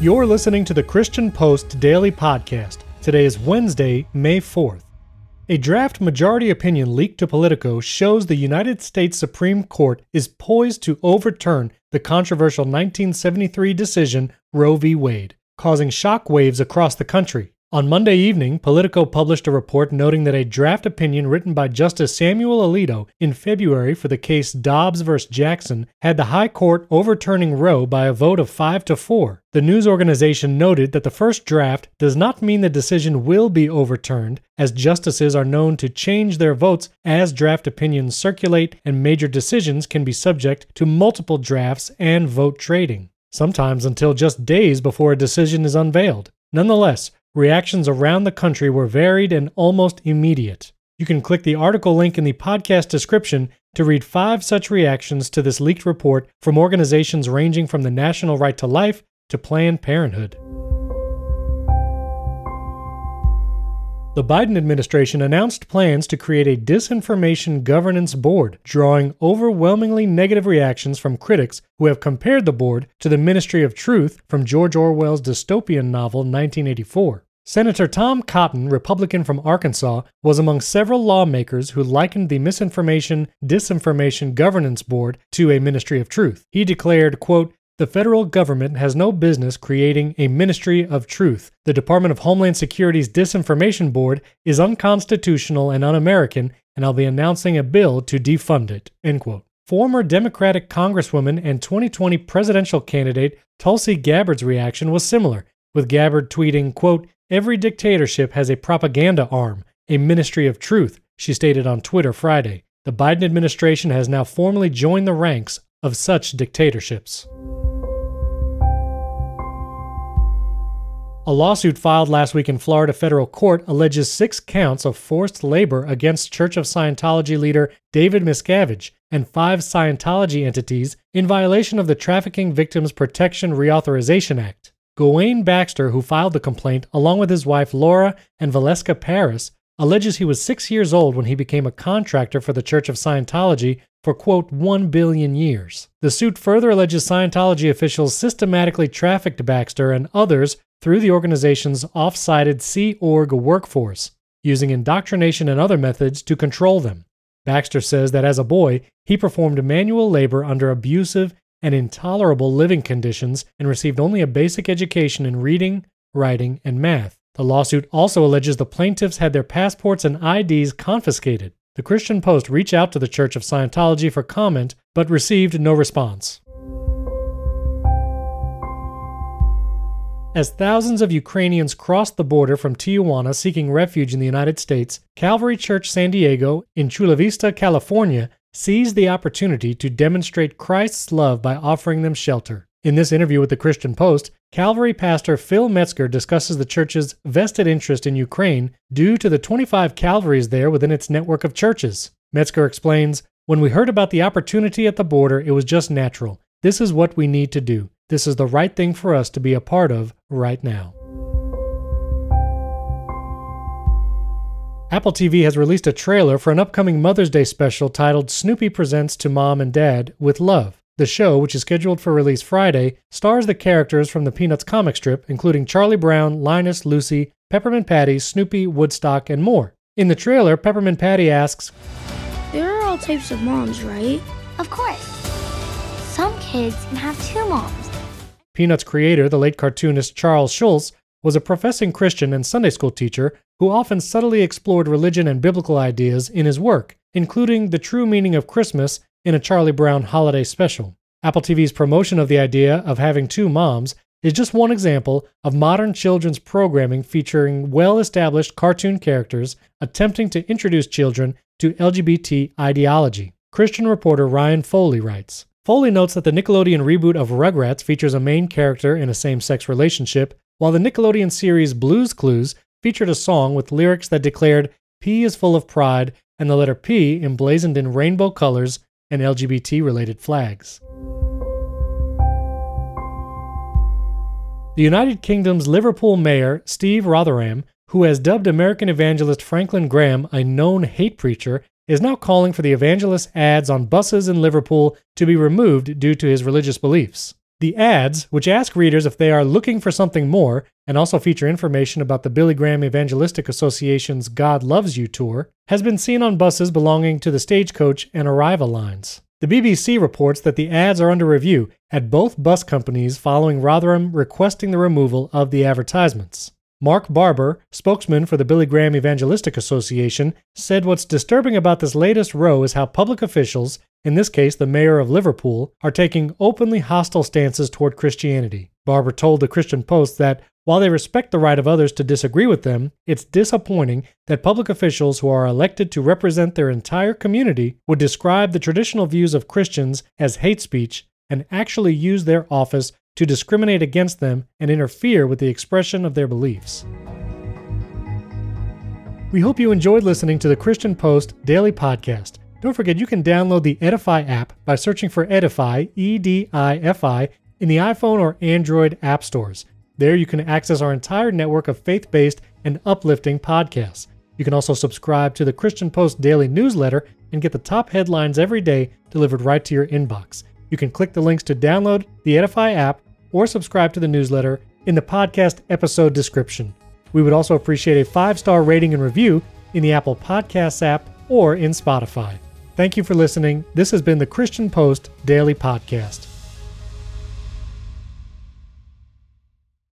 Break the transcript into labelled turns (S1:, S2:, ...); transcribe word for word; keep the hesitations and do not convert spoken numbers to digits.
S1: You're listening to the Christian Post Daily Podcast. Today is Wednesday, May fourth. A draft majority opinion leaked to Politico shows the United States Supreme Court is poised to overturn the controversial nineteen seventy-three decision Roe v. Wade, causing shockwaves across the country. On Monday evening, Politico published a report noting that a draft opinion written by Justice Samuel Alito in February for the case Dobbs v. Jackson had the High Court overturning Roe by a vote of five to four. The news organization noted that the first draft does not mean the decision will be overturned, as justices are known to change their votes as draft opinions circulate and major decisions can be subject to multiple drafts and vote trading, sometimes until just days before a decision is unveiled. Nonetheless, reactions around the country were varied and almost immediate. You can click the article link in the podcast description to read five such reactions to this leaked report from organizations ranging from the National Right to Life to Planned Parenthood. The Biden administration announced plans to create a disinformation governance board, drawing overwhelmingly negative reactions from critics who have compared the board to the Ministry of Truth from George Orwell's dystopian novel nineteen eighty-four. Senator Tom Cotton, Republican from Arkansas, was among several lawmakers who likened the Misinformation Disinformation Governance Board to a Ministry of Truth. He declared, quote, "The federal government has no business creating a Ministry of Truth. The Department of Homeland Security's Disinformation Board is unconstitutional and un-American, and I'll be announcing a bill to defund it." End quote. Former Democratic Congresswoman and twenty twenty presidential candidate Tulsi Gabbard's reaction was similar, with Gabbard tweeting, quote, "Every dictatorship has a propaganda arm, a Ministry of Truth," she stated on Twitter Friday. The Biden administration has now formally joined the ranks of such dictatorships. A lawsuit filed last week in Florida federal court alleges six counts of forced labor against Church of Scientology leader David Miscavige and five Scientology entities in violation of the Trafficking Victims Protection Reauthorization Act. Gawain Baxter, who filed the complaint, along with his wife Laura and Valeska Paris, alleges he was six years old when he became a contractor for the Church of Scientology for, quote, one billion years. The suit further alleges Scientology officials systematically trafficked Baxter and others through the organization's off-sided Sea Org workforce, using indoctrination and other methods to control them. Baxter says that as a boy, he performed manual labor under abusive and intolerable living conditions and received only a basic education in reading, writing, and math. The lawsuit also alleges the plaintiffs had their passports and I Ds confiscated. The Christian Post reached out to the Church of Scientology for comment, but received no response. As thousands of Ukrainians crossed the border from Tijuana seeking refuge in the United States, Calvary Church San Diego in Chula Vista, California, seized the opportunity to demonstrate Christ's love by offering them shelter. In this interview with the Christian Post, Calvary pastor Phil Metzger discusses the church's vested interest in Ukraine due to the twenty-five Calvaries there within its network of churches. Metzger explains, "When we heard about the opportunity at the border, it was just natural. This is what we need to do. This is the right thing for us to be a part of right now." Apple T V has released a trailer for an upcoming Mother's Day special titled Snoopy Presents to Mom and Dad with Love. The show, which is scheduled for release Friday, stars the characters from the Peanuts comic strip, including Charlie Brown, Linus, Lucy, Peppermint Patty, Snoopy, Woodstock, and more. In the trailer, Peppermint Patty asks,
S2: "There are all types of moms, right?"
S3: "Of course. Some kids can have two moms."
S1: Peanuts creator, the late cartoonist Charles Schulz, was a professing Christian and Sunday school teacher who often subtly explored religion and biblical ideas in his work, including the true meaning of Christmas in a Charlie Brown holiday special. Apple T V's promotion of the idea of having two moms is just one example of modern children's programming featuring well-established cartoon characters attempting to introduce children to L G B T ideology. Christian reporter Ryan Foley writes, Foley notes that the Nickelodeon reboot of Rugrats features a main character in a same-sex relationship, while the Nickelodeon series Blue's Clues featured a song with lyrics that declared P is full of pride and the letter P emblazoned in rainbow colors and L G B T-related flags. The United Kingdom's Liverpool mayor, Steve Rotherham, who has dubbed American evangelist Franklin Graham a known hate preacher, is now calling for the evangelist's ads on buses in Liverpool to be removed due to his religious beliefs. The ads, which ask readers if they are looking for something more and also feature information about the Billy Graham Evangelistic Association's God Loves You tour, has been seen on buses belonging to the Stagecoach and Arriva lines. The B B C reports that the ads are under review at both bus companies following Rotherham requesting the removal of the advertisements. Mark Barber, spokesman for the Billy Graham Evangelistic Association, said what's disturbing about this latest row is how public officials, in this case the mayor of Liverpool, are taking openly hostile stances toward Christianity. Barber told the Christian Post that while they respect the right of others to disagree with them, it's disappointing that public officials who are elected to represent their entire community would describe the traditional views of Christians as hate speech and actually use their office to discriminate against them and interfere with the expression of their beliefs. We hope you enjoyed listening to the Christian Post Daily Podcast. Don't forget you can download the Edify app by searching for Edify, E D I F I, in the iPhone or Android app stores. There you can access our entire network of faith-based and uplifting podcasts. You can also subscribe to the Christian Post Daily newsletter and get the top headlines every day delivered right to your inbox. You can click the links to download the Edify app or subscribe to the newsletter in the podcast episode description. We would also appreciate a five-star rating and review in the Apple Podcasts app or in Spotify. Thank you for listening. This has been the Christian Post Daily Podcast.